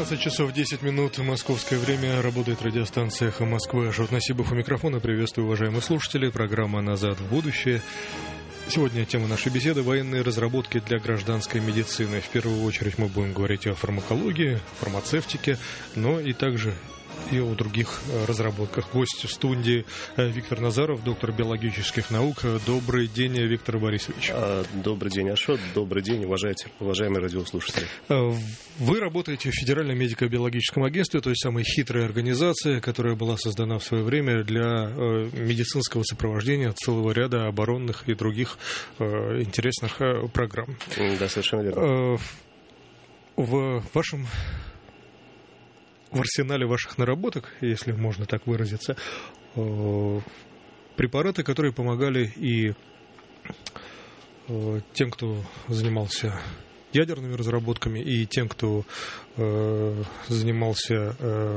12 часов 10 минут, московское время, работает радиостанция «Эхо Москвы». Ашот Насибов у микрофона. Приветствую, уважаемые слушатели. Программа «Назад в будущее». Сегодня тема нашей беседы – военные разработки для гражданской медицины. В первую очередь мы будем говорить о фармакологии, фармацевтике, но и также и о других разработках. Гость в студии Виктор Назаров, доктор биологических наук. Добрый день, Виктор Борисович. Добрый день, Ашот. Добрый день, уважаемые радиослушатели. Вы работаете в Федеральном медико-биологическом агентстве, той самой хитрой организации, которая была создана в свое время для медицинского сопровождения целого ряда оборонных и других интересных программ. Да, совершенно верно. В арсенале ваших наработок, если можно так выразиться, препараты, которые помогали и тем, кто занимался ядерными разработками, и тем, кто занимался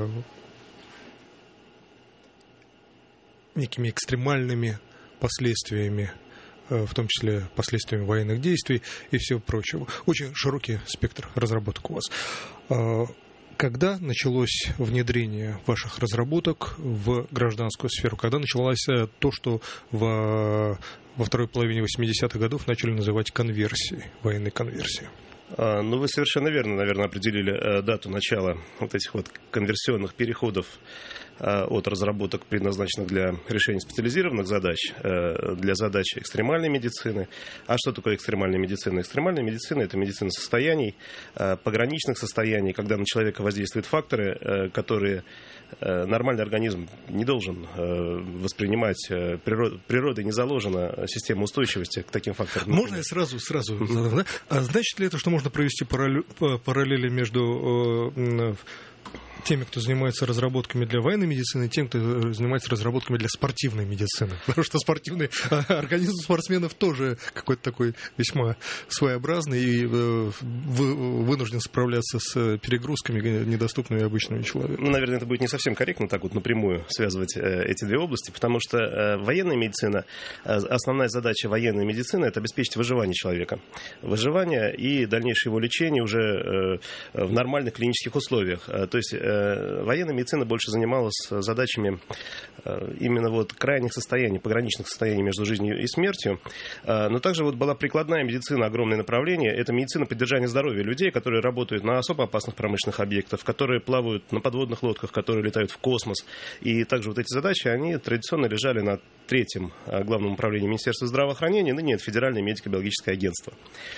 некими экстремальными последствиями, в том числе последствиями военных действий и всего прочего. Очень широкий спектр разработок у вас. Когда началось внедрение ваших разработок в гражданскую сферу? Когда началось то, что во второй половине 80-х годов начали называть конверсией, военной конверсией? Ну, вы совершенно верно, наверное, определили дату начала вот этих вот конверсионных переходов от разработок, предназначенных для решения специализированных задач, для задач экстремальной медицины. А что такое экстремальная медицина? Экстремальная медицина – это медицина состояний, пограничных состояний, когда на человека воздействуют факторы, которые нормальный организм не должен воспринимать. Природой не заложена система устойчивости к таким факторам. Можно я сразу задам, да? А значит ли это, что можно провести параллели между теми, кто занимается разработками для военной медицины, и тем, кто занимается разработками для спортивной медицины? Потому что спортивный организм спортсменов тоже какой-то такой весьма своеобразный и вынужден справляться с перегрузками, недоступными обычному человеку. Ну, наверное, это будет не совсем корректно так вот напрямую связывать эти две области, потому что военная медицина, основная задача военной медицины – это обеспечить выживание человека. Выживание и дальнейшее его лечение уже в нормальных клинических условиях. То есть военная медицина больше занималась задачами именно вот крайних состояний, пограничных состояний между жизнью и смертью. Но также вот была прикладная медицина, огромное направление. Это медицина поддержания здоровья людей, которые работают на особо опасных промышленных объектах, которые плавают на подводных лодках, которые летают в космос. И также вот эти задачи, они традиционно лежали на третьем главном управлении Министерства здравоохранения, ныне это Федеральное медико-биологическое агентство.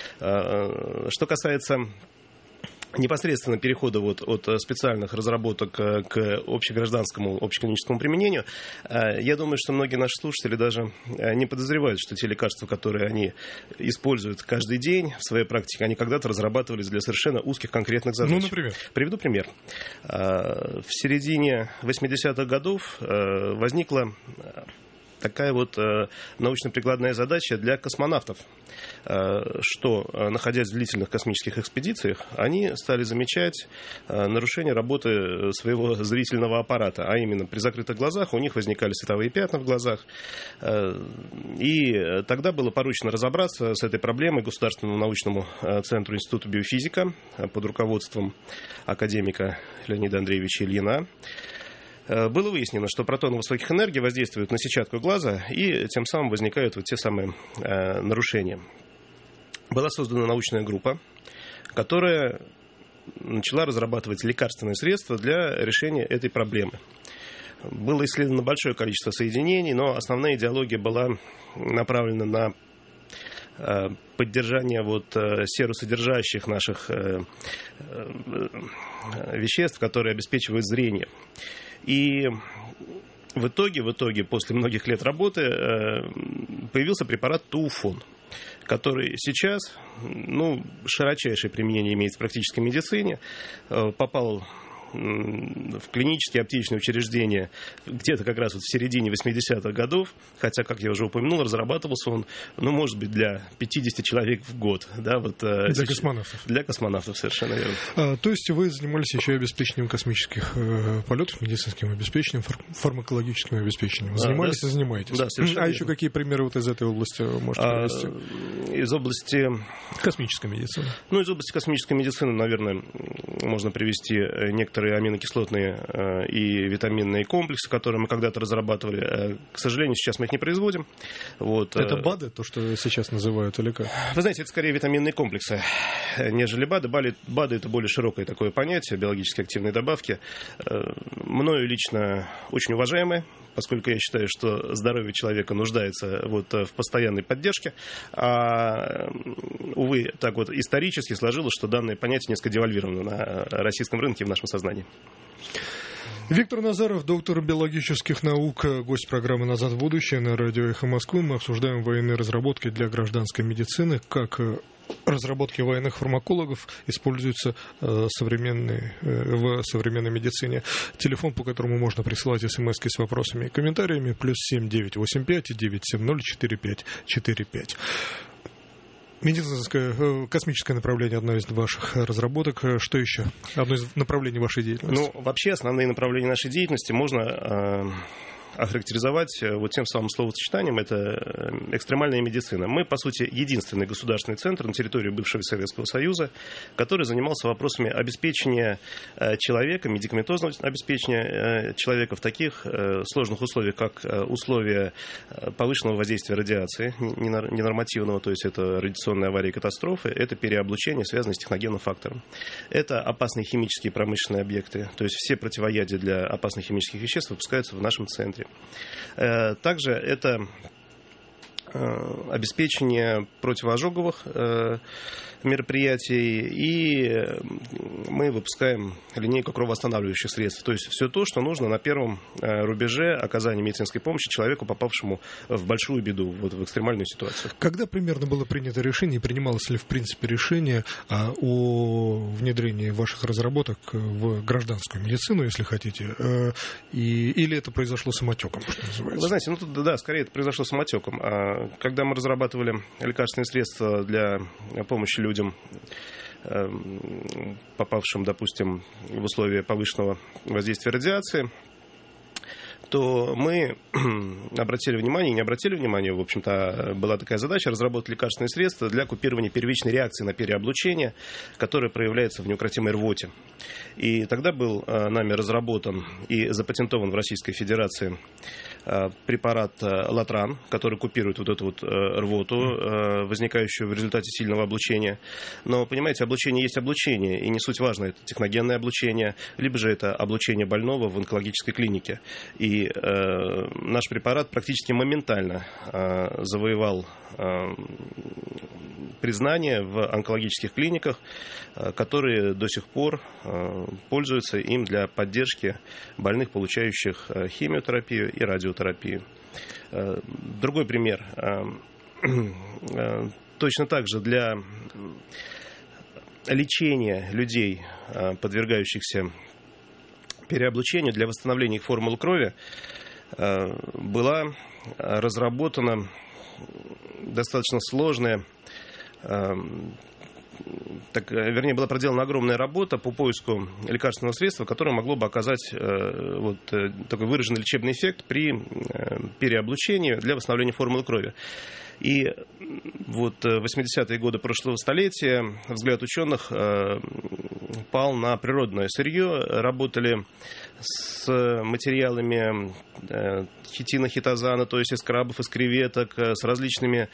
Что касается непосредственно перехода вот от специальных разработок к общегражданскому, общеклиническому применению, я думаю, что многие наши слушатели даже не подозревают, что те лекарства, которые они используют каждый день в своей практике, они когда-то разрабатывались для совершенно узких конкретных задач. Ну, например? Приведу пример. В середине 80-х годов возникла такая вот научно-прикладная задача для космонавтов, что, находясь в длительных космических экспедициях, они стали замечать нарушение работы своего зрительного аппарата, а именно при закрытых глазах у них возникали световые пятна в глазах. И тогда было поручено разобраться с этой проблемой Государственному научному центру Института биофизика под руководством академика Леонида Андреевича Ильина. Было выяснено, что протоны высоких энергий воздействуют на сетчатку глаза, и тем самым возникают вот те самые нарушения. Была создана научная группа, которая начала разрабатывать лекарственные средства для решения этой проблемы. Было исследовано большое количество соединений, но основная идеология была направлена на поддержание вот серосодержащих наших веществ, которые обеспечивают зрение. И в итоге, после многих лет работы, появился препарат Туфон, который сейчас, широчайшее применение имеет в практической медицине, попал в клинические аптечные учреждения где-то как раз вот в середине 80-х годов, хотя, как я уже упомянул, разрабатывался он, может быть, для 50 человек в год. Да, вот, для космонавтов. Для космонавтов, совершенно верно. То есть вы занимались еще и обеспечением космических полетов, медицинским обеспечением, фармакологическим обеспечением. Занимались и занимаетесь. Да, совершенно верно. Еще какие примеры вот из этой области можете привести? Из области... Космической медицины. Из области космической медицины, наверное, можно привести некоторые аминокислотные и витаминные комплексы, которые мы когда-то разрабатывали. К сожалению, сейчас мы их не производим. Вот. Это БАДы, то, что сейчас называют, или как? Вы знаете, это скорее витаминные комплексы, нежели БАДы. БАДы – это более широкое такое понятие, биологически активные добавки. Мною лично очень уважаемые, поскольку я считаю, что здоровье человека нуждается в постоянной поддержке. Увы, так вот исторически сложилось, что данное понятие несколько девальвировано на российском рынке и в нашем сознании. Виктор Назаров, доктор биологических наук, гость программы «Назад в будущее» на радио «Эхо Москвы». Мы обсуждаем военные разработки для гражданской медицины, как разработки военных фармакологов используются в современной медицине. Телефон, по которому можно присылать смс-ки с вопросами и комментариями, +7 985 970 4545. Медицинское, космическое направление – одно из ваших разработок. Что еще? Одно из направлений вашей деятельности? Вообще, основные направления нашей деятельности можно охарактеризовать тем самым словосочетанием – это экстремальная медицина. Мы, по сути, единственный государственный центр на территории бывшего Советского Союза, который занимался вопросами обеспечения человека, медикаментозного обеспечения человека в таких сложных условиях, как условия повышенного воздействия радиации ненормативного, то есть это радиационные аварии и катастрофы, это переоблучение, связанное с техногенным фактором. Это опасные химические промышленные объекты, то есть все противоядия для опасных химических веществ выпускаются в нашем центре. Также это обеспечение противоожоговых мероприятий, и мы выпускаем линейку кровоостанавливающих средств. То есть все то, что нужно на первом рубеже оказания медицинской помощи человеку, попавшему в большую беду, в экстремальную ситуацию. Когда примерно было принято решение, и принималось ли в принципе решение о внедрении ваших разработок в гражданскую медицину, если хотите, или это произошло самотеком, что называется? Вы знаете, скорее это произошло самотеком. Когда мы разрабатывали лекарственные средства для помощи людям, попавшим, допустим, в условия повышенного воздействия радиации, то мы обратили внимание, не обратили внимания, в общем-то, была такая задача разработать лекарственные средства для купирования первичной реакции на переоблучение, которая проявляется в неукротимой рвоте. И тогда был нами разработан и запатентован в Российской Федерации препарат Латран, который купирует эту рвоту, возникающую в результате сильного облучения. Но, понимаете, облучение есть облучение, и не суть важно, это техногенное облучение, либо же это облучение больного в онкологической клинике. И наш препарат практически моментально завоевал признание в онкологических клиниках, которые до сих пор пользуются им для поддержки больных, получающих химиотерапию и радиотерапию. Другой пример. Точно так же для лечения людей, подвергающихся переоблучению, для восстановления их формулы крови, была разработана достаточно сложная, была проделана огромная работа по поиску лекарственного средства, которое могло бы оказать такой выраженный лечебный эффект при переоблучении для восстановления формулы крови. И в 80-е годы прошлого столетия взгляд ученых пал на природное сырье, работали с материалами хитина, хитозана, то есть из крабов, из креветок, с различными...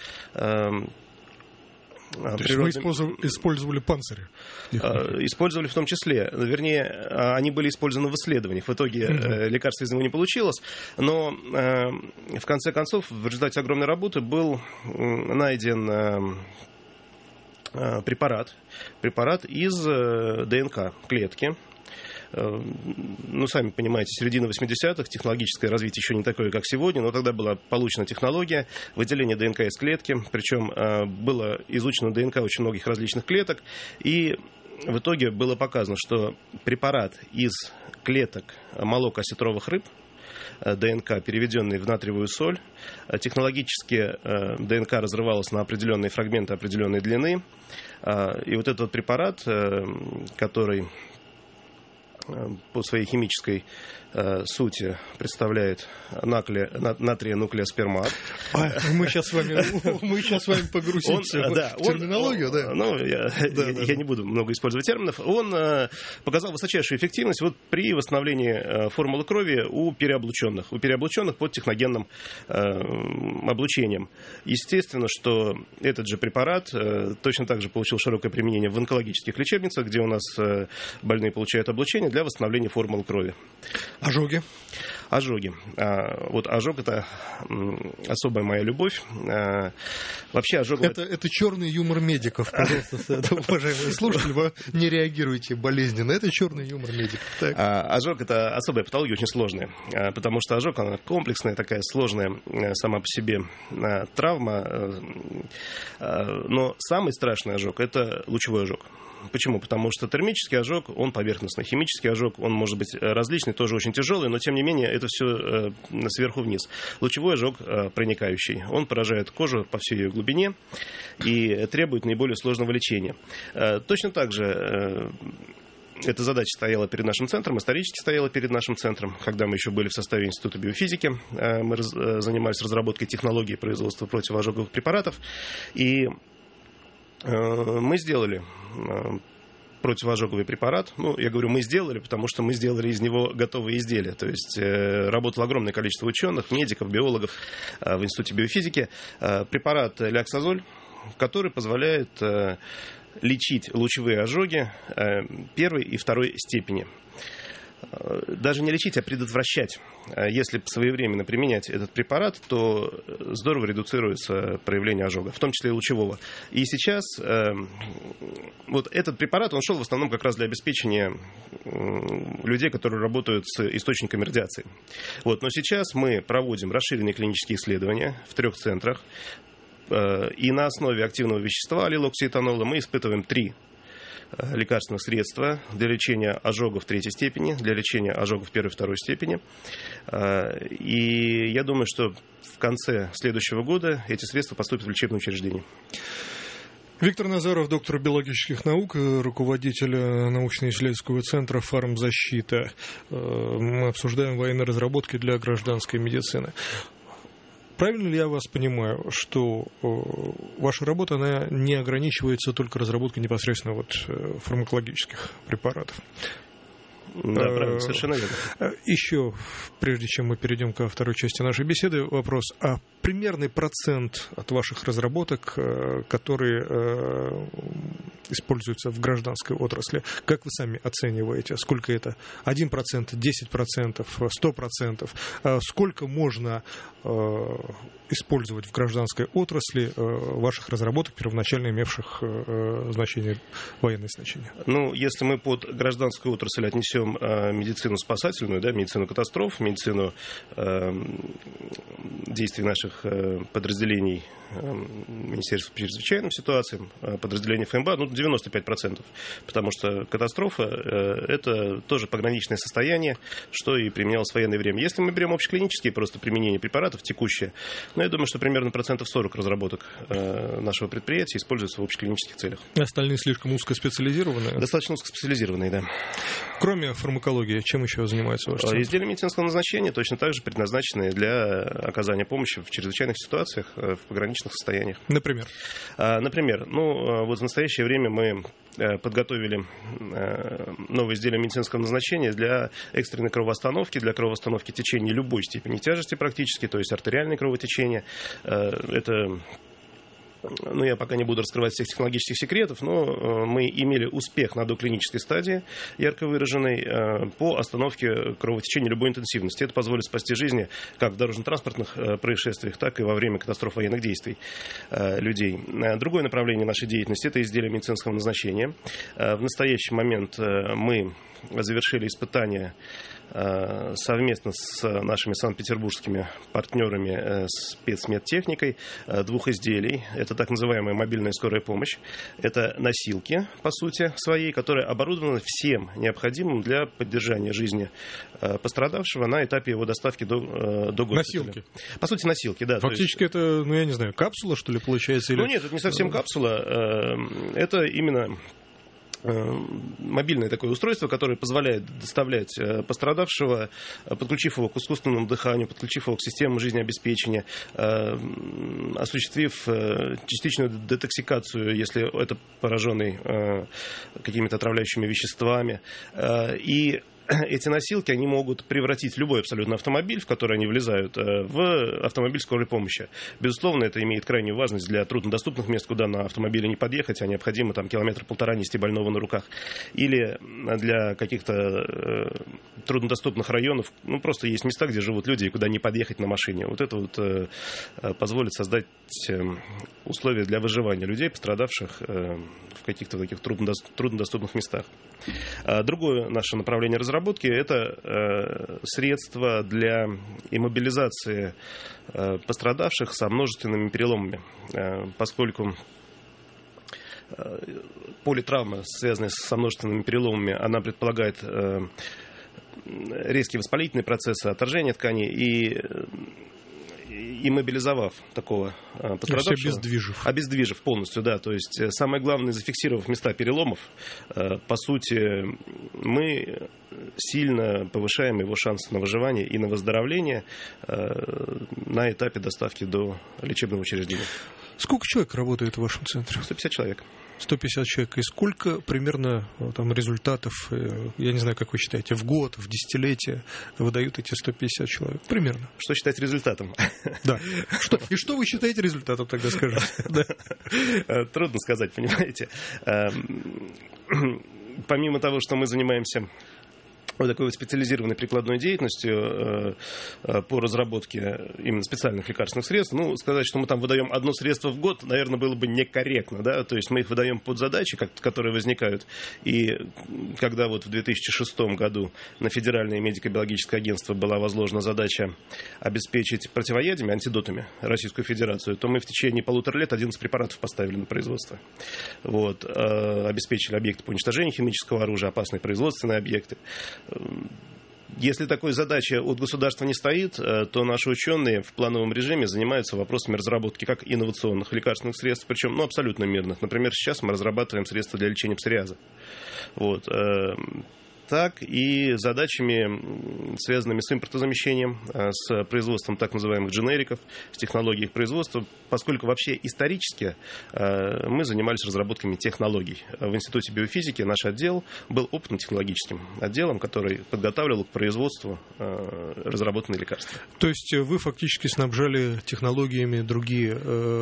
То есть вы использовали панцири? Использовали в том числе. Вернее, они были использованы в исследованиях. В итоге лекарства из него не получилось. Но в конце концов, в результате огромной работы был найден препарат из ДНК клетки. Сами понимаете, середина 80-х, технологическое развитие еще не такое, как сегодня, но тогда была получена технология выделения ДНК из клетки, причем было изучено ДНК очень многих различных клеток, и в итоге было показано, что препарат из клеток молокоосетровых рыб, ДНК, переведенный в натриевую соль, технологически ДНК разрывалась на определенные фрагменты определенной длины. И вот этот препарат, который по своей химической сути представляет натрия-нуклеоспермат. Мы сейчас с вами погрузимся в терминологию. Я не буду много использовать терминов. Он показал высочайшую эффективность при восстановлении формулы крови у переоблученных под техногенным облучением. Естественно, что этот же препарат точно так же получил широкое применение в онкологических лечебницах, где у нас больные получают облучение для восстановления формул крови. Ожоги? Ожоги. Вот ожог — это особая моя любовь. Вообще ожог... Это черный юмор медиков, пожалуйста, уважаемые слушатели, вы не реагируйте болезненно. Это черный юмор медиков. Ожог — это особая патология, очень сложная, потому что ожог — она комплексная, такая сложная сама по себе травма. Но самый страшный ожог — это лучевой ожог. Почему? Потому что термический ожог, он поверхностный. Химический ожог, он может быть различный, тоже очень тяжелый, но тем не менее это все сверху вниз. Лучевой ожог проникающий. Он поражает кожу по всей ее глубине и требует наиболее сложного лечения. Точно так же эта задача стояла перед нашим центром, исторически стояла перед нашим центром, когда мы еще были в составе Института биофизики. Мы занимались разработкой технологий производства противоожоговых препаратов. И мы сделали противоожоговый препарат. Я говорю, мы сделали, потому что мы сделали из него готовые изделия. То есть работало огромное количество ученых, медиков, биологов в Институте биофизики. Препарат ляксозоль, который позволяет лечить лучевые ожоги первой и второй степени. Даже не лечить, а предотвращать. Если своевременно применять этот препарат, то здорово редуцируется проявление ожога, в том числе и лучевого. И сейчас вот этот препарат, он шел в основном как раз для обеспечения людей, которые работают с источниками радиации. Но сейчас мы проводим расширенные клинические исследования в 3 центрах. И на основе активного вещества аллилоксиэтанола мы испытываем 3 лекарственных средства для лечения ожогов 3-й степени, для лечения ожогов 1-й и 2-й степени. И я думаю, что в конце следующего года эти средства поступят в лечебное учреждение. Виктор Назаров, доктор биологических наук, руководитель научно-исследовательского центра «Фармзащита». Мы обсуждаем военные разработки для гражданской медицины. Правильно ли я вас понимаю, что ваша работа, она не ограничивается только разработкой непосредственно фармакологических препаратов? Да, правильно, совершенно верно. Еще, прежде чем мы перейдем ко второй части нашей беседы, вопрос. А примерный процент от ваших разработок, которые используются в гражданской отрасли, как вы сами оцениваете? Сколько это? 1%, 10%, 100%? Сколько можно использовать в гражданской отрасли ваших разработок, первоначально имевших военное значение? Если мы под гражданскую отрасль отнесем медицину спасательную, медицину катастроф, медицину действий наших подразделений Министерства по чрезвычайным ситуациям, подразделений ФМБА, 95%. Потому что катастрофа – это тоже пограничное состояние, что и применялось в военное время. Если мы берем общеклинические просто применения препаратов текущие, я думаю, что примерно 40% разработок нашего предприятия используются в общеклинических целях. Остальные слишком узкоспециализированные? Достаточно узкоспециализированные, да. Кроме фармакологии, чем еще занимается ваш центр? Изделия медицинского назначения точно так же предназначены для оказания помощи в чрезвычайных ситуациях, в пограничных состояниях. Например? Например, в настоящее время мы подготовили новые изделия медицинского назначения для экстренной кровоостановки, для кровоостановки течения любой степени тяжести практически, то есть артериальное кровотечение. Это... я пока не буду раскрывать всех технологических секретов, но мы имели успех на доклинической стадии, ярко выраженной, по остановке кровотечения любой интенсивности. Это позволит спасти жизни как в дорожно-транспортных происшествиях, так и во время катастроф военных действий людей. Другое направление нашей деятельности – это изделия медицинского назначения. В настоящий момент мы завершили испытания совместно с нашими санкт-петербургскими партнерами спецмедтехникой 2 изделий. Это так называемая мобильная скорая помощь. Это носилки, по сути своей, которые оборудованы всем необходимым для поддержания жизни пострадавшего на этапе его доставки до госпиталя. Носилки? По сути, носилки, да. Фактически это, я не знаю, капсула, что ли, получается? Или... Нет, это не совсем капсула. Это именно мобильное такое устройство, которое позволяет доставлять пострадавшего, подключив его к искусственному дыханию, подключив его к системам жизнеобеспечения, осуществив частичную детоксикацию, если это пораженный какими-то отравляющими веществами. И эти носилки, они могут превратить любой абсолютно автомобиль, в который они влезают, в автомобиль скорой помощи. Безусловно, это имеет крайнюю важность для труднодоступных мест, куда на автомобиле не подъехать, а необходимо там 1,5 километра нести больного на руках. Или для каких-то труднодоступных районов, просто есть места, где живут люди, и куда не подъехать на машине. Вот это вот позволит создать условия для выживания людей, пострадавших в каких-то таких труднодоступных местах. Другое наше направление разработки – это средства для иммобилизации пострадавших со множественными переломами, поскольку политравма, связанная со множественными переломами, она предполагает резкие воспалительные процессы, отторжение тканей, и иммобилизовав такого пострадавшего, обездвижив полностью, да, то есть самое главное, зафиксировав места переломов, по сути, мы сильно повышаем его шансы на выживание и на выздоровление на этапе доставки до лечебного учреждения. Сколько человек работает в вашем центре? 150 человек. 150 человек. И сколько примерно там результатов, я не знаю, как вы считаете, в год, в десятилетие выдают эти 150 человек? Примерно. Что считать результатом? Да. И что вы считаете результатом, тогда скажите? Трудно сказать, понимаете. Помимо того, что мы занимаемся вот такой вот специализированной прикладной деятельностью по разработке именно специальных лекарственных средств, сказать, что мы там выдаем одно средство в год, наверное, было бы некорректно, да, то есть мы их выдаем под задачи, которые возникают, и когда вот в 2006 году на Федеральное медико-биологическое агентство была возложена задача обеспечить противоядиями, антидотами Российскую Федерацию, то мы в течение 1,5 лет 11 препаратов поставили на производство. Вот, обеспечили объекты по уничтожению химического оружия, опасные производственные объекты. Если такой задачи от государства не стоит, то наши ученые в плановом режиме занимаются вопросами разработки как инновационных лекарственных средств, причем абсолютно мирных. Например, сейчас мы разрабатываем средства для лечения псориаза. Вот. Так и задачами, связанными с импортозамещением, с производством так называемых дженериков, с технологией их производства, поскольку вообще исторически мы занимались разработками технологий. В Институте биофизики наш отдел был опытно-технологическим отделом, который подготавливал к производству разработанные лекарства. То есть вы фактически снабжали технологиями другие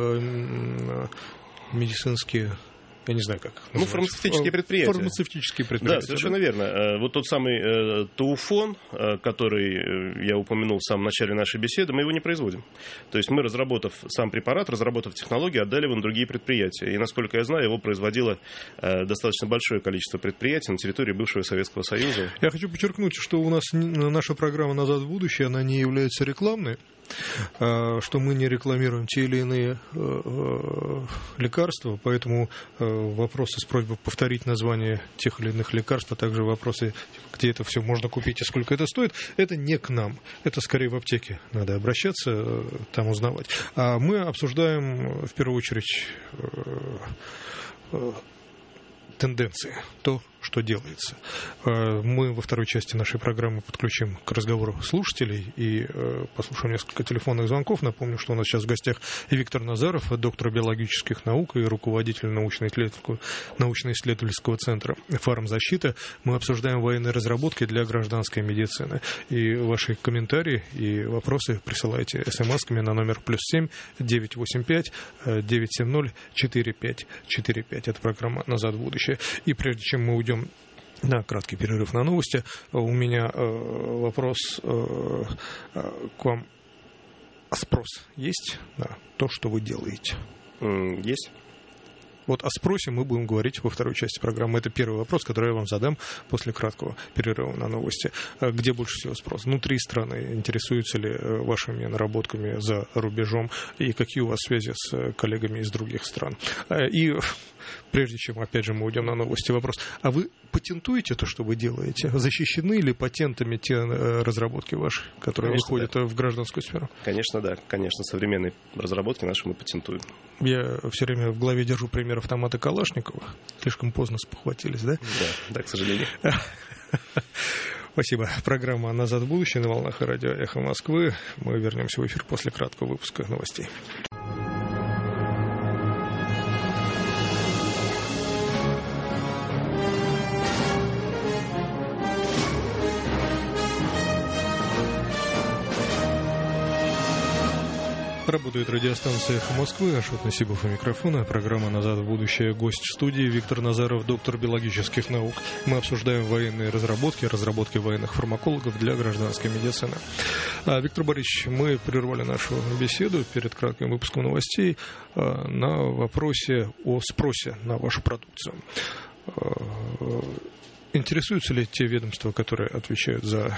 медицинские... Я не знаю, как называется. Фармацевтические предприятия. Фармацевтические предприятия. Да, совершенно верно. Вот тот самый Тауфон, который я упомянул в самом начале нашей беседы, мы его не производим. То есть мы, разработав сам препарат, разработав технологию, отдали его на другие предприятия. И, насколько я знаю, его производило достаточно большое количество предприятий на территории бывшего Советского Союза. Я хочу подчеркнуть, что у нас наша программа «Назад в будущее», она не является рекламной, что мы не рекламируем те или иные лекарства, поэтому вопросы с просьбой повторить название тех или иных лекарств, а также вопросы, где это все можно купить и сколько это стоит, это не к нам. Это скорее в аптеке надо обращаться, там узнавать. А мы обсуждаем в первую очередь тенденции, то, что делается. Мы во второй части нашей программы подключим к разговору слушателей и послушаем несколько телефонных звонков. Напомню, что у нас сейчас в гостях Виктор Назаров, доктор биологических наук и руководитель научно-исследовательского центра «Фармзащита». Мы обсуждаем военные разработки для гражданской медицины. И ваши комментарии и вопросы присылайте смс-ками на номер +7 985 970 4545. Это программа «Назад в будущее». И прежде чем мы уйдем на краткий перерыв на новости, у меня вопрос к вам. Спрос есть на то, что вы делаете? Есть. Вот о спросе мы будем говорить во второй части программы. Это первый вопрос, который я вам задам после краткого перерыва на новости. Где больше всего спрос? Внутри страны. Интересуются ли вашими наработками за рубежом? И какие у вас связи с коллегами из других стран? И прежде чем, опять же, мы уйдем на новости, вопрос. А вы патентуете то, что вы делаете? Защищены ли патентами те разработки ваши, которые выходят в гражданскую сферу? Конечно, да. Конечно, современные разработки наши мы патентуем. Я все время в голове держу пример автомата Калашникова. Слишком поздно спохватились, да? Да, к сожалению. Спасибо. Программа «Назад в будущее» на волнах радио «Эхо Москвы». Мы вернемся в эфир после краткого выпуска новостей. Работает радиостанция «Эхо Москвы», Ашот Насибов у микрофона. Программа «Назад в будущее». Гость в студии Виктор Назаров, доктор биологических наук. Мы обсуждаем военные разработки военных фармакологов для гражданской медицины. Виктор Борисович, мы прервали нашу беседу перед кратким выпуском новостей на вопросе о спросе на вашу продукцию. Интересуются ли те ведомства, которые отвечают за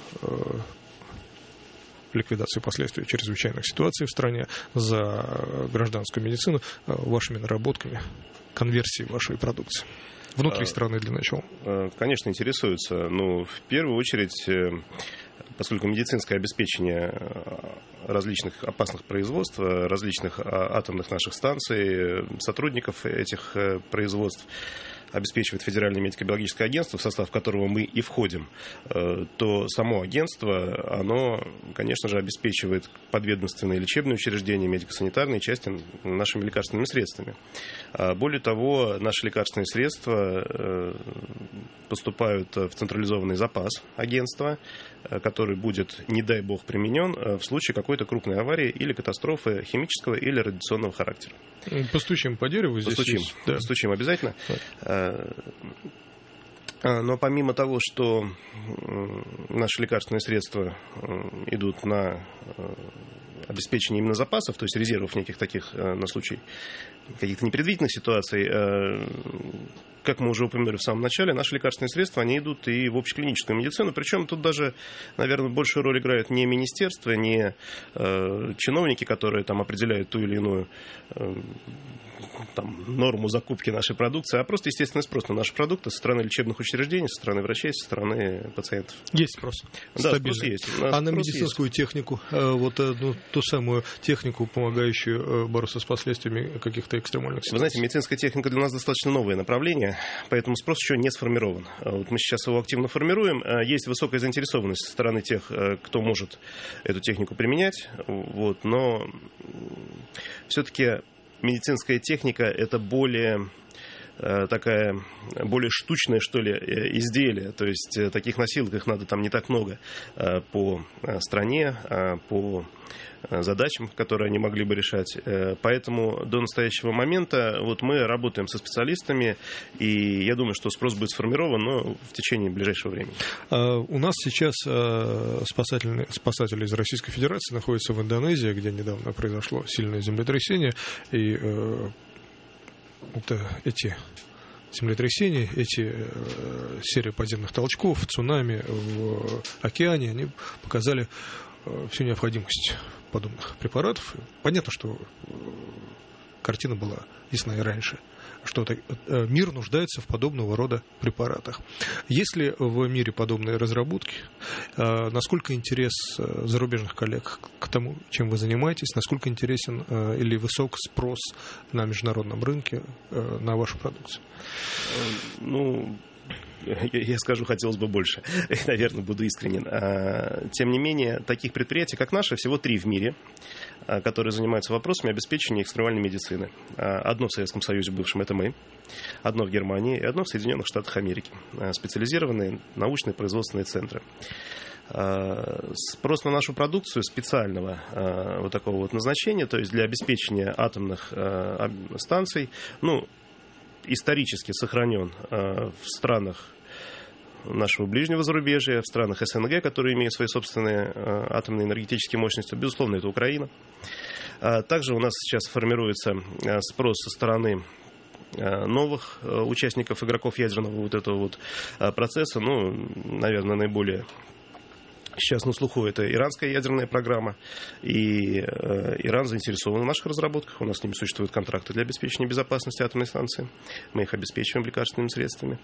ликвидации последствий чрезвычайных ситуаций в стране, за гражданскую медицину, вашими наработками, конверсией вашей продукции? Внутри страны для начала. Конечно, интересуются. Но в первую очередь, поскольку медицинское обеспечение различных опасных производств, различных атомных наших станций, сотрудников этих производств обеспечивает Федеральное медико-биологическое агентство, в состав которого мы и входим, то само агентство, оно, конечно же, обеспечивает подведомственные лечебные учреждения, медико-санитарные части нашими лекарственными средствами. Более того, наши лекарственные средства поступают в централизованный запас агентства, который будет, не дай бог, применен в случае какой-то крупной аварии или катастрофы химического или радиационного характера. Постучим по дереву здесь. Постучим обязательно. Но помимо того, что наши лекарственные средства идут на обеспечение именно запасов, то есть резервов неких таких на случай каких-то непредвиденных ситуаций, как мы уже упомянули в самом начале, наши лекарственные средства, они идут и в общеклиническую медицину, причем тут даже, наверное, большую роль играют не министерства, не чиновники, которые там определяют ту или иную норму закупки нашей продукции, а просто естественный спрос на наши продукты со стороны лечебных учреждений, со стороны врачей, со стороны пациентов. Есть спрос. Да, спрос есть. А на медицинскую технику, ту самую технику, помогающую бороться с последствиями каких-то экстремальных ситуаций? Вы знаете, медицинская техника для нас достаточно новое направление, поэтому спрос еще не сформирован. Вот мы сейчас его активно формируем. Есть высокая заинтересованность со стороны тех, кто может эту технику применять, но все-таки медицинская техника – это более штучное, что ли, изделие. То есть таких носилок их надо там не так много по стране, по задачам, которые они могли бы решать. Поэтому до настоящего момента мы работаем со специалистами, и я думаю, что спрос будет сформирован, но в течение ближайшего времени. У нас сейчас спасатели из Российской Федерации находятся в Индонезии, где недавно произошло сильное землетрясение, и эти землетрясения, эти серии подземных толчков, цунами в океане, они показали всю необходимость подобных препаратов. Понятно, что картина была ясна и раньше, что мир нуждается в подобного рода препаратах. Есть ли в мире подобные разработки? Насколько интерес зарубежных коллег к тому, чем вы занимаетесь? Насколько интересен или высок спрос на международном рынке на вашу продукцию? Я скажу, хотелось бы больше. Наверное, буду искренен. Тем не менее, таких предприятий, как наше, всего 3 в мире, которые занимаются вопросами обеспечения экстремальной медицины. Одно в Советском Союзе бывшем – это мы. Одно в Германии и одно в Соединенных Штатах Америки. Специализированные научные производственные центры. Спрос на нашу продукцию специального такого назначения, то есть для обеспечения атомных станций, исторически сохранен в странах нашего ближнего зарубежья, в странах СНГ, которые имеют свои собственные атомные энергетические мощности. Безусловно, это Украина. Также у нас сейчас формируется спрос со стороны новых участников, игроков ядерного вот этого вот процесса. Ну, наверное, наиболее сейчас на слуху это иранская ядерная программа, и Иран заинтересован в наших разработках. У нас с ними существуют контракты для обеспечения безопасности атомной станции. Мы их обеспечиваем лекарственными средствами.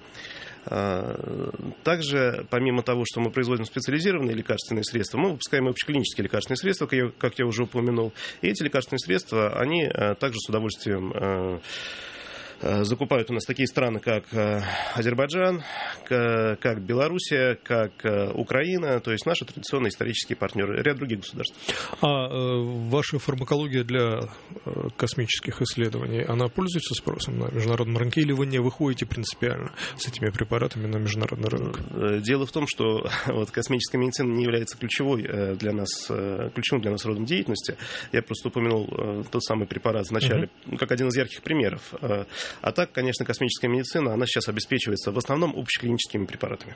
Также, помимо того, что мы производим специализированные лекарственные средства, мы выпускаем общеклинические лекарственные средства, как я уже упомянул. И эти лекарственные средства, они также с удовольствием закупают у нас такие страны, как Азербайджан, как Белоруссия, как Украина, то есть наши традиционные исторические партнеры, ряд других государств. А ваша фармакология для космических исследований, она пользуется спросом на международном рынке, или вы не выходите принципиально с этими препаратами на международный рынок? Дело в том, что вот космическая медицина не является ключевым для нас родом деятельности. Я просто упомянул тот самый препарат в начале, как один из ярких примеров. А так, конечно, космическая медицина, она сейчас обеспечивается в основном общеклиническими препаратами.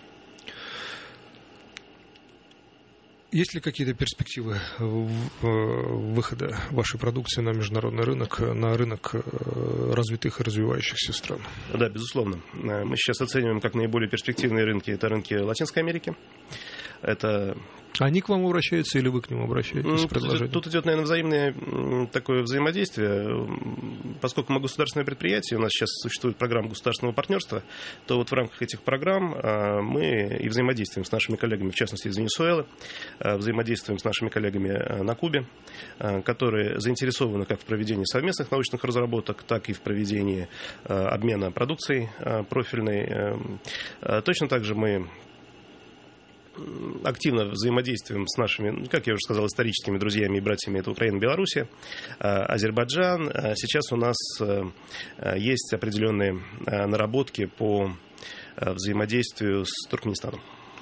Есть ли какие-то перспективы выхода вашей продукции на международный рынок, на рынок развитых и развивающихся стран? Да, безусловно. Мы сейчас оцениваем как наиболее перспективные рынки. Это рынки Латинской Америки. Они к вам обращаются или вы к ним обращаетесь с предложением? Тут идет, наверное, взаимное такое взаимодействие. Поскольку мы государственное предприятие, у нас сейчас существует программа государственного партнерства, то вот в рамках этих программ мы и взаимодействуем с нашими коллегами, в частности, из Венесуэлы, взаимодействуем с нашими коллегами на Кубе, которые заинтересованы как в проведении совместных научных разработок, так и в проведении обмена продукцией профильной. Точно так же мы активно взаимодействуем с нашими, как я уже сказал, историческими друзьями и братьями. Это Украина, Белоруссия, Азербайджан. Сейчас у нас есть определенные наработки по взаимодействию с Туркменистаном.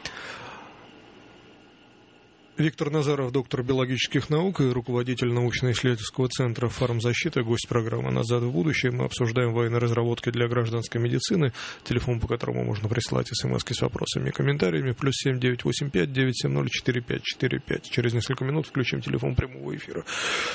Виктор Назаров, доктор биологических наук и руководитель научно-исследовательского центра «Фармзащита», гость программы «Назад в будущее». Мы обсуждаем военные разработки для гражданской медицины. Телефон, по которому можно присылать смс-ки с вопросами и комментариями, +7 985 970 4545. Через несколько минут включим телефон прямого эфира.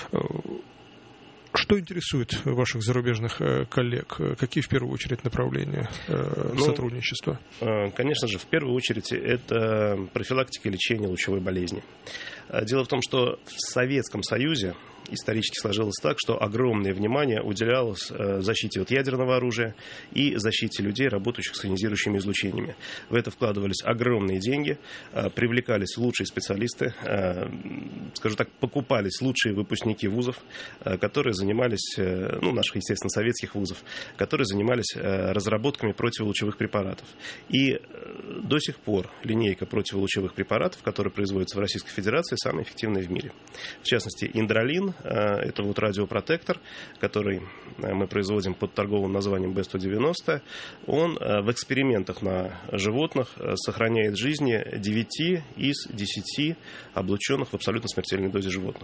Что интересует ваших зарубежных коллег? Какие в первую очередь направления сотрудничества? Конечно же, в первую очередь это профилактика и лечение лучевой болезни. Дело в том, что в Советском Союзе исторически сложилось так, что огромное внимание уделялось защите от ядерного оружия и защите людей, работающих с ионизирующими излучениями. В это вкладывались огромные деньги, привлекались лучшие специалисты, скажу так, покупались лучшие выпускники вузов, которые занимались, наших, естественно, советских вузов, которые занимались разработками противолучевых препаратов. И до сих пор линейка противолучевых препаратов, которые производятся в Российской Федерации, самая эффективная в мире. В частности, индролин, это вот радиопротектор, который мы производим под торговым названием B190, он в экспериментах на животных сохраняет жизни 9 из 10 облученных в абсолютно смертельной дозе животных.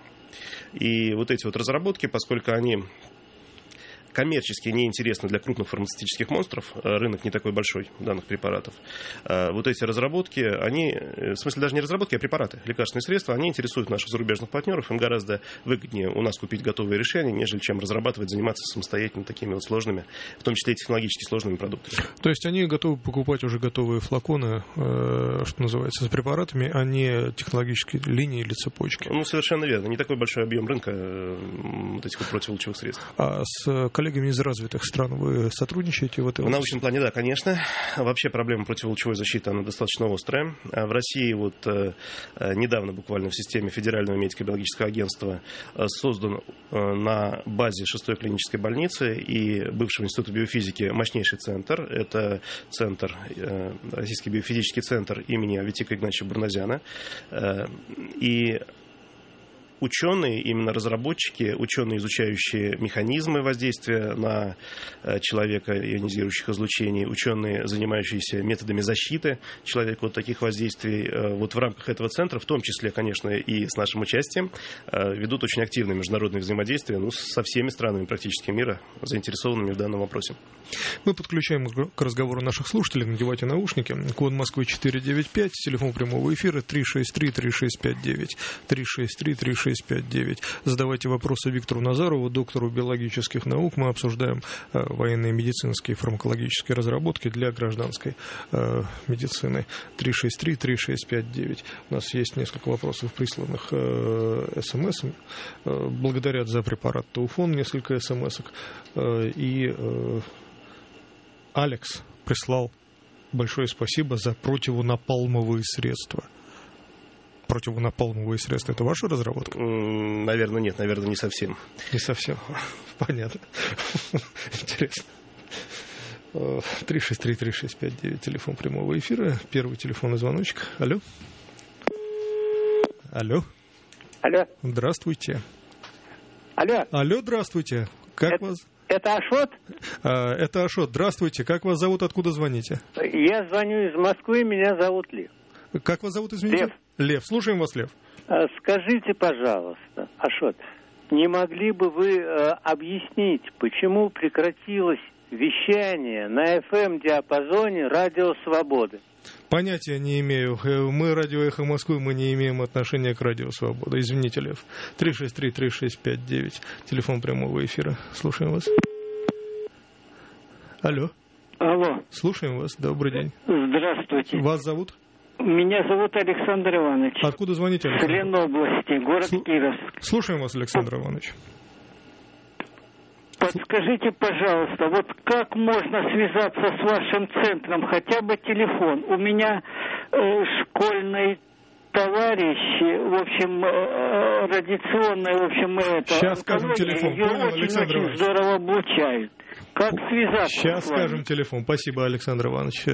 И вот эти вот разработки, поскольку они коммерчески неинтересны для крупных фармацевтических монстров, рынок не такой большой данных препаратов. Вот эти разработки, они, в смысле даже не разработки, а препараты, лекарственные средства, они интересуют наших зарубежных партнеров, им гораздо выгоднее у нас купить готовые решения, нежели чем разрабатывать, заниматься самостоятельно такими вот сложными, в том числе и технологически сложными продуктами. То есть они готовы покупать уже готовые флаконы, что называется, с препаратами, а не технологические линии или цепочки? Совершенно верно. Не такой большой объем рынка вот этих вот противолучевых средств. А с коллегами из развитых стран вы сотрудничаете в этой области? В научном плане, да, конечно. Вообще проблема противолучевой защиты, она достаточно острая. В России вот недавно буквально в системе Федерального медико-биологического агентства создан на базе 6-й клинической больницы и бывшего института биофизики мощнейший центр. Это центр, Российский биофизический центр имени Аветика Игнатьевича Бурназяна. И ученые, именно разработчики, ученые, изучающие механизмы воздействия на человека ионизирующих излучений, ученые, занимающиеся методами защиты человека от таких воздействий, вот в рамках этого центра, в том числе, конечно, и с нашим участием, ведут очень активное международное взаимодействие со всеми странами практически мира, заинтересованными в данном вопросе. Мы подключаем к разговору наших слушателей, надевайте наушники. Код Москвы 495, телефон прямого эфира 363-3659, 363-3659. 363-3659. Задавайте вопросы Виктору Назарову, доктору биологических наук. Мы обсуждаем военные, медицинские, фармакологические разработки для гражданской медицины. 363-3659. У нас есть несколько вопросов, присланных СМС. Благодарят за препарат Тауфон, несколько СМС-ок. И Алекс прислал большое спасибо за противонапалмовые средства. Противонапалмовые средства — это ваша разработка? Наверное, нет, наверное, не совсем. Не совсем. Понятно. Интересно. 363-3659, телефон прямого эфира. Первый телефонный звоночек. Алло. Алло. Алло. Здравствуйте. Алло. Алло, здравствуйте. Как вас? Это Ашот? Это Ашот. Здравствуйте. Как вас зовут? Откуда звоните? Я звоню из Москвы, меня зовут Лев. Как вас зовут, извините? Лев. Лев. Слушаем вас, Лев. Скажите, пожалуйста, Ашот, не могли бы вы объяснить, почему прекратилось вещание на FM-диапазоне Радио Свободы? Понятия не имею. Мы, Радио Эхо Москвы, мы не имеем отношения к Радио Свобода. Извините, Лев. 363-3659. Телефон прямого эфира. Слушаем вас. Алло. Алло. Слушаем вас. Добрый день. Здравствуйте. Вас зовут? Меня зовут Александр Иванович. Откуда звоните, Александр? С Ленобласти, город Кировск. Слушаем вас, Александр Иванович. Подскажите, пожалуйста, вот как можно связаться с вашим центром, хотя бы телефон? У меня школьный товарищ, в общем, радиационная, в общем, это... Сейчас скажем телефон. Ее Понял, очень, Александр Иванович? здорово облучают. Как связаться Сейчас с вами? скажем телефон. Спасибо, Александр Иванович.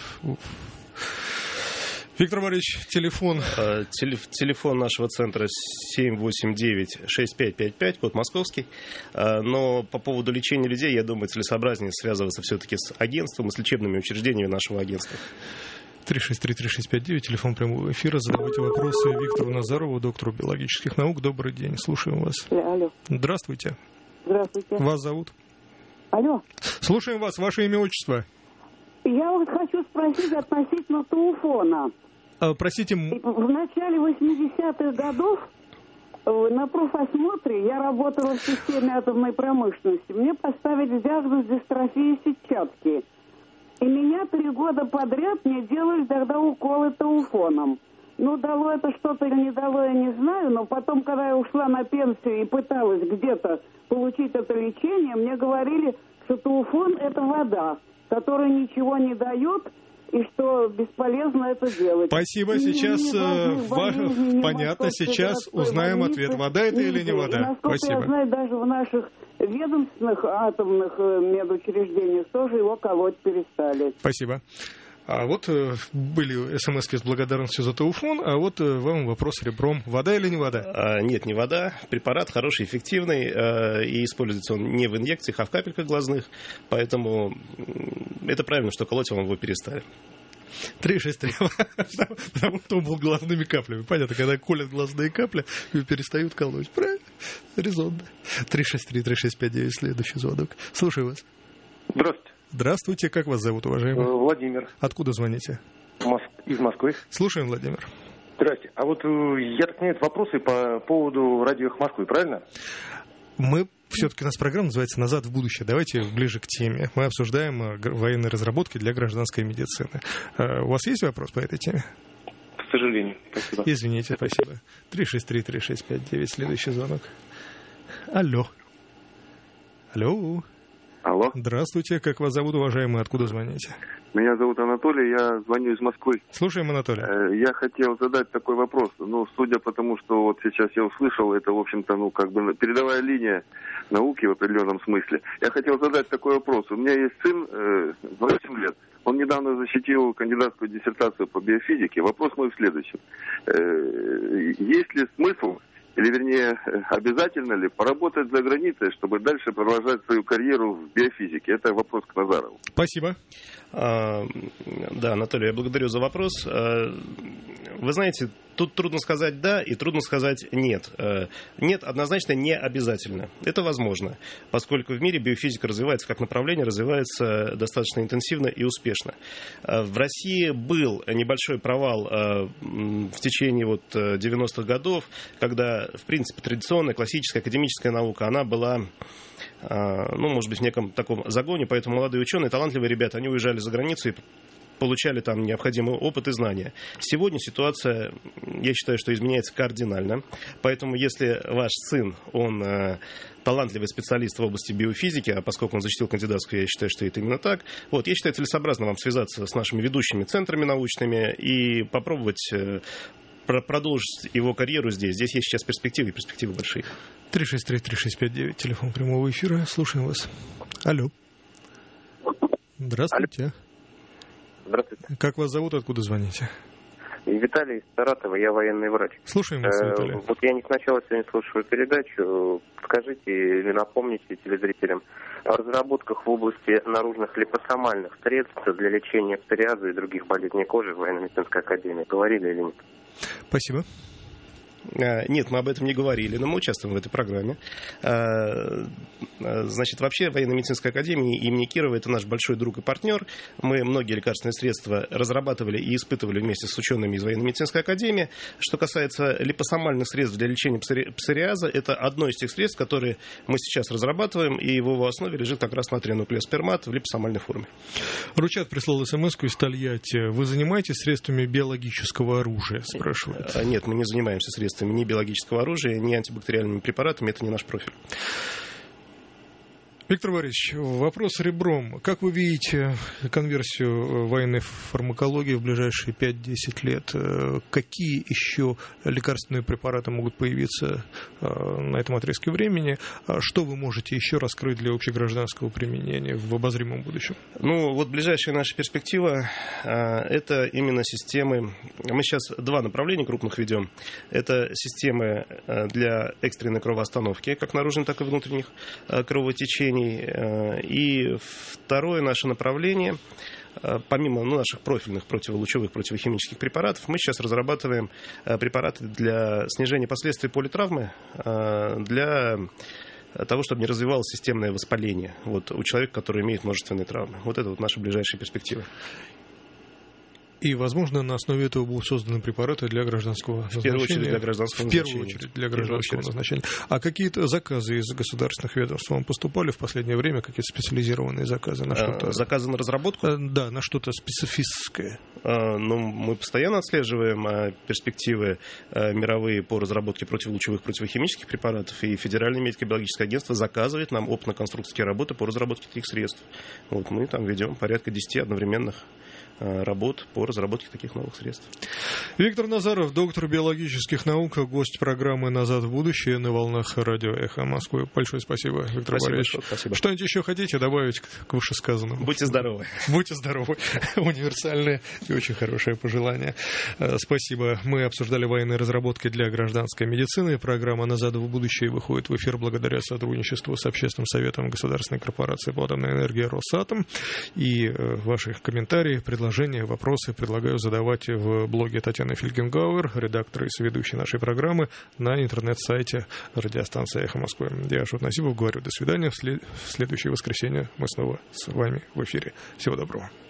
Виктор Борисович, телефон. Телефон нашего центра 789-6555, код московский. Но по поводу лечения людей, я думаю, целесообразнее связываться все-таки с агентством и с лечебными учреждениями нашего агентства. 363-3659, телефон прямого эфира. Задавайте вопросы Виктору Назарову, доктору биологических наук. Добрый день, слушаем вас. Алло. Здравствуйте. Здравствуйте. Вас зовут? Алло. Слушаем вас, ваше имя, отчество. Я вот хочу спросить относительно Тауфона. Простите. В начале 80-х годов на профосмотре я работала в системе атомной промышленности. Мне поставили диагноз дистрофии сетчатки. И меня 3 года подряд мне делали тогда уколы Тауфоном. Ну, дало это что-то или не дало, я не знаю, но потом, когда я ушла на пенсию и пыталась где-то получить это лечение, мне говорили, что Тауфон – это вода, которая ничего не дает, и что бесполезно это делать. Спасибо, сейчас понятно, сейчас узнаем ответ, вода это или не вода. И, насколько Спасибо. я знаю, даже в наших ведомственных атомных медучреждениях тоже его колоть перестали. Спасибо. А вот были смс-ки с благодарностью за Тауфон, а вот вам вопрос ребром. Вода или не вода? Нет, не вода. Препарат хороший, эффективный, и используется он не в инъекциях, а в капельках глазных. Поэтому это правильно, что колоть вам его перестали. 363. Потому что он был глазными каплями. Понятно, когда колят глазные капли, перестают колоть. Правильно? Резонно. 363-3659, следующий звонок. Слушаю вас. Здравствуйте. Здравствуйте. Как вас зовут, уважаемый? Владимир. Откуда звоните? Из Москвы. Слушаем, Владимир. Здравствуйте. А вот я так понимаю, вопросы по поводу радио «Эхо Москвы», правильно? Мы все-таки, у нас программа называется «Назад в будущее». Давайте ближе к теме. Мы обсуждаем военные разработки для гражданской медицины. У вас есть вопрос по этой теме? К сожалению. Спасибо. Извините, спасибо. 363-3659, следующий звонок. Алло. Алло. Алло. Здравствуйте. Как вас зовут, уважаемый? Откуда звоните? Меня зовут Анатолий, я звоню из Москвы. Слушаем, Анатолий. Я хотел задать такой вопрос. Ну, судя по тому, что вот сейчас я услышал, это, в общем-то, ну, как бы передовая линия науки в определенном смысле. Я хотел задать такой вопрос. У меня есть сын, 8 лет. Он недавно защитил кандидатскую диссертацию по биофизике. Вопрос мой в следующем. Есть ли смысл, или, вернее, обязательно ли поработать за границей, чтобы дальше продолжать свою карьеру в биофизике? Это вопрос к Назарову. Спасибо. Да, Анатолий, я благодарю за вопрос. Вы знаете, тут трудно сказать «да» и трудно сказать «нет». Нет, однозначно не обязательно. Это возможно, поскольку в мире биофизика развивается как направление, развивается достаточно интенсивно и успешно. В России был небольшой провал в течение 90-х годов, когда, в принципе, традиционная классическая академическая наука, она была, может быть, в неком таком загоне, поэтому молодые ученые, талантливые ребята, они уезжали за границу и получали там необходимый опыт и знания. Сегодня ситуация, я считаю, что изменяется кардинально. Поэтому если ваш сын, он талантливый специалист в области биофизики, а поскольку он защитил кандидатскую, я считаю, что это именно так, я считаю целесообразно вам связаться с нашими ведущими центрами научными и попробовать продолжить его карьеру здесь. Здесь есть сейчас перспективы большие. 363-3659, телефон прямого эфира. Слушаем вас. Алло. Здравствуйте. Здравствуйте. Как вас зовут, откуда звоните? Виталий из Саратова, я военный врач. Слушаем вас, Виталий. Я не сначала сегодня слушаю передачу. Скажите или напомните телезрителям о разработках в области наружных липосомальных средств для лечения псориаза и других болезней кожи в военно-медицинской академии. Говорили или нет? Спасибо. Нет, мы об этом не говорили, но мы участвуем в этой программе. Значит, вообще военно-медицинская академия имени Кирова — это наш большой друг и партнер. Мы многие лекарственные средства разрабатывали и испытывали вместе с учеными из военно-медицинской академии. Что касается липосомальных средств для лечения псориаза, это одно из тех средств, которые мы сейчас разрабатываем, и в его основе лежит как раз натрий-нуклеоспермат в липосомальной форме. Ручат прислал смс-ку из Тольятти. Вы занимаетесь средствами биологического оружия, спрашивают? Нет, мы не занимаемся средствами ни биологического оружия, ни антибактериальными препаратами, это не наш профиль. Виктор Борисович, вопрос ребром. Как вы видите конверсию военной фармакологии в ближайшие 5-10 лет? Какие еще лекарственные препараты могут появиться на этом отрезке времени? Что вы можете еще раскрыть для общегражданского применения в обозримом будущем? Ближайшая наша перспектива – это именно системы. Мы сейчас два направления крупных ведем. Это системы для экстренной кровоостановки, как наружных, так и внутренних кровотечений. И второе наше направление, помимо наших профильных противолучевых, противохимических препаратов, мы сейчас разрабатываем препараты для снижения последствий политравмы, для того, чтобы не развивалось системное воспаление у человека, который имеет множественные травмы. Это наша ближайшая перспектива. И, возможно, на основе этого будут созданы препараты для гражданского назначения. В первую очередь для гражданского назначения. В первую очередь для гражданского назначения. А какие-то заказы из государственных ведомств вам поступали в последнее время? Какие-то специализированные заказы на что-то? Заказы на разработку? Да, на что-то специфическое. Мы постоянно отслеживаем перспективы мировые по разработке противолучевых, противохимических препаратов, и Федеральное медико-биологическое агентство заказывает нам опытно-конструкторские работы по разработке таких средств. Мы там ведем порядка 10 одновременных работ по разработке таких новых средств. Виктор Назаров, доктор биологических наук, гость программы «Назад в будущее» на волнах радио «Эхо Москвы». Большое спасибо, Виктор Борисович. Спасибо. Что-нибудь еще хотите добавить к вышесказанному? Будьте здоровы. Будьте здоровы. Универсальное и очень хорошее пожелание. Спасибо. Мы обсуждали военные разработки для гражданской медицины. Программа «Назад в будущее» выходит в эфир благодаря сотрудничеству с Общественным советом Государственной корпорации по атомной энергии «Росатом». И ваши комментарии, предложения, вопросы предлагаю задавать в блоге Татьяны Фельгенгауэр, редактора и соведущей нашей программы, на интернет-сайте радиостанции «Эхо Москвы». Я Ашот Насибов говорю до свидания. В следующее воскресенье мы снова с вами в эфире. Всего доброго.